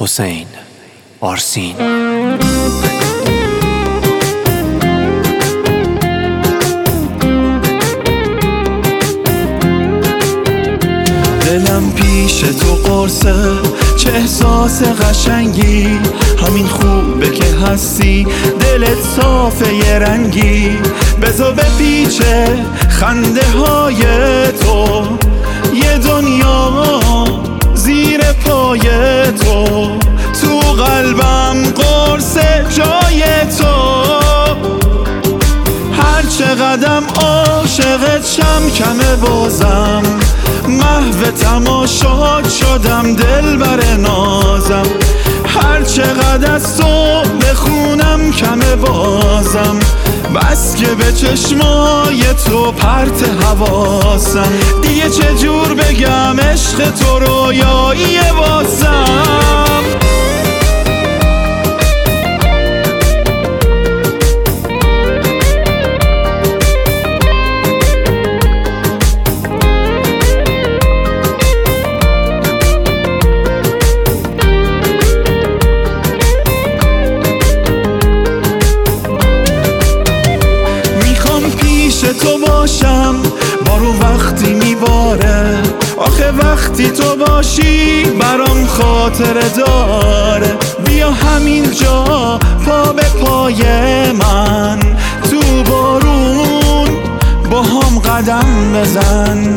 حسین آرسین. دلم پیش تو قرصه، چه احساس قشنگی، همین خوبه که هستی، دلت صافه یه رنگی، بذار بپیچه خنده های تو، یه دنیا زیر پای تو، تو قلبم قرصه جای تو. هر چقدرم عاشقت شم کمه بازم، محو تماشات شدم دلبر نازم. هر چقدر از تو بخونم کمه بازم، بس که به چشمای تو پرت حواسم. دیگه چجور بگم عشق تو رویایی واسم. تو باشم بارون وقتی میباره، آخه وقتی تو باشی برام خاطره داره. بیا همینجا پا به پای من، تو بارون با هم قدم بزن،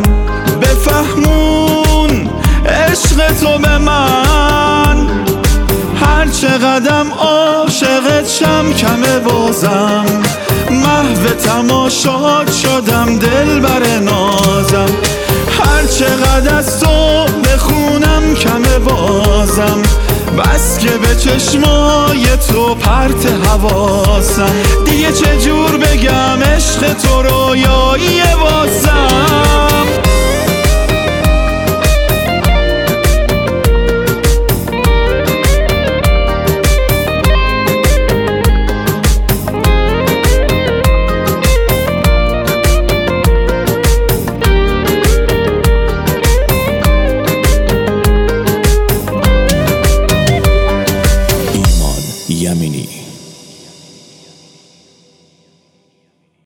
بفهمون عشق تو به من. هر چقدرم عاشقت شم کمه بازم، محو تماشات شدم دلبر نازم. هر چقدر از تو بخونم کمه بازم، بس که به چشمای تو پرت حواسم. دیگه چجور بگم عشق تو رویایی